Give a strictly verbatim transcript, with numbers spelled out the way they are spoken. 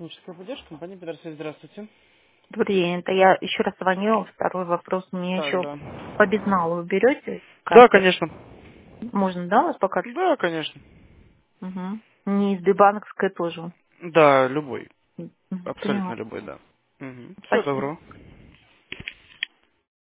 Техническая поддержка, компания Петерсовет, здравствуйте. Добрый день, это я еще раз звоню. Второй вопрос. Мне Так, еще да. по безналу уберете Да, карты? конечно. Можно, да, у вас по карте? Да, конечно. Угу. Не из Бибанковской тоже. Да, любой. Мгм, Абсолютно поняла. любой, да. Угу. Все, Спасибо. добро.